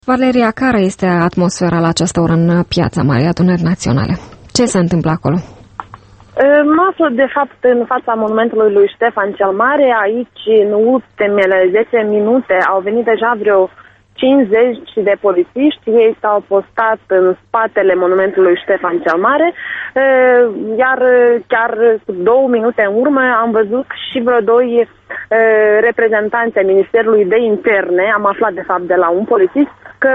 Valeria, care este atmosfera la această oră în Piața Marii Adunări Naționale? Ce se întâmplă acolo? Mă aflu, de fapt, în fața monumentului lui Ștefan cel Mare. Aici, în ultimele 10 minute, au venit deja vreo 50 de polițiști. Ei s-au postat în spatele monumentului Ștefan cel Mare, iar chiar 2 minute în urmă am văzut și vreo 2 reprezentanți ai Ministerului de Interne. Am aflat, de fapt, de la un polițist că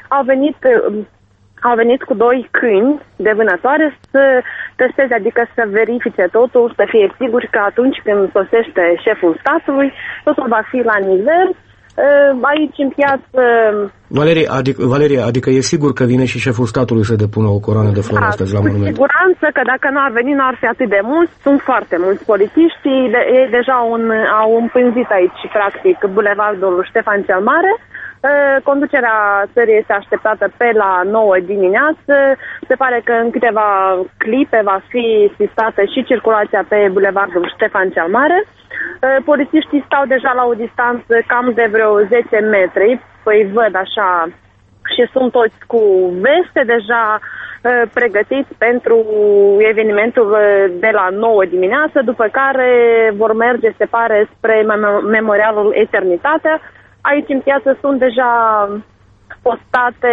au venit cu 2 câini de vânătoare să testeze, adică să verifice totul, să fie siguri că atunci când sosește șeful statului, totul va fi la nivel. Aici în piață... Valeria, adică e sigur că vine și șeful statului să depună o coroană de flori astăzi la monument? Cu siguranță că dacă nu ar veni, nu ar fi atât de mulți. Sunt foarte mulți polițiști. Ei deja au împânzit aici, practic, bulevardul Ștefan cel Mare. Conducerea țării este așteptată pe la 9 dimineață. Se pare că în câteva clipe va fi sistată și circulația pe bulevardul Ștefan cel Mare. Polițiștii stau deja la o distanță cam de vreo 10 metri. Păi văd așa și sunt toți cu veste deja pregătiți pentru evenimentul de la 9 dimineață, după care vor merge, se pare, spre Memorialul Eternitatea. Aici în piață sunt deja postate,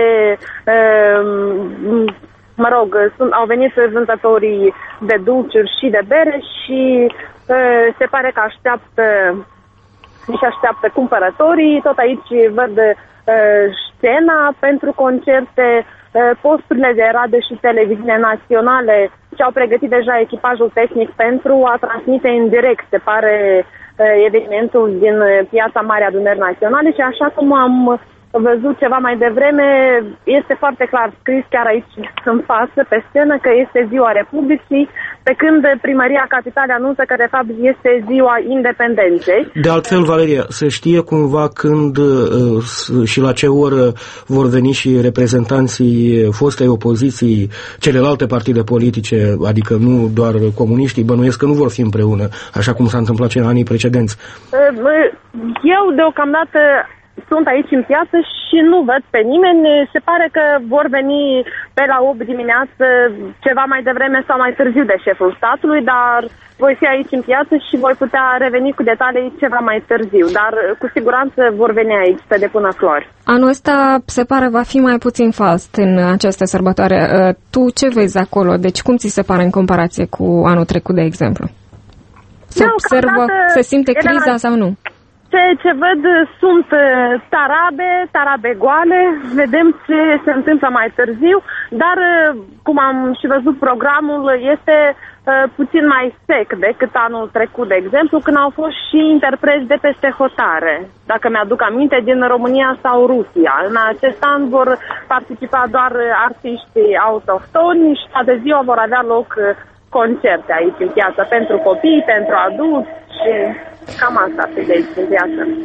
au venit vânzătorii de dulciuri și de bere și se pare că așteaptă cumpărătorii. Tot aici văd scena pentru concerte, posturile de radio și televiziune naționale și-au pregătit deja echipajul tehnic pentru a transmite în direct, se pare, evenimentul din Piața Marii Adunări Naționale și așa cum am văzut ceva mai devreme, este foarte clar scris chiar aici în față, pe scenă, că este Ziua Republicii, pe când Primăria Capitalei anunță că de fapt este Ziua Independenței. De altfel, Valeria, se știe cumva când și la ce oră vor veni și reprezentanții fostei opoziții, celelalte partide politice, adică nu doar comuniștii, bănuiesc că nu vor fi împreună, așa cum s-a întâmplat și în anii precedenți. Eu deocamdată sunt aici în piață și nu văd pe nimeni. Se pare că vor veni pe la 8 dimineață, ceva mai devreme sau mai târziu de șeful statului, dar voi fi aici în piață și voi putea reveni cu detalii ceva mai târziu, dar cu siguranță vor veni aici să depună flori. Anul ăsta se pare va fi mai puțin fast în această sărbătoare. Tu ce vezi acolo? Deci cum ți se pare în comparație cu anul trecut, de exemplu? Se observă, se simte criza sau nu? Ce văd sunt tarabe goale, vedem ce se întâmplă mai târziu, dar cum am și văzut programul, este puțin mai sec decât anul trecut, de exemplu, când au fost și interpreți de peste hotare, dacă mi-aduc aminte, din România sau Rusia. În acest an vor participa doar artiști autohtoni și toată ziua vor avea loc concerte aici în piață pentru copii, pentru adulți și cam asta pe de aici în viață.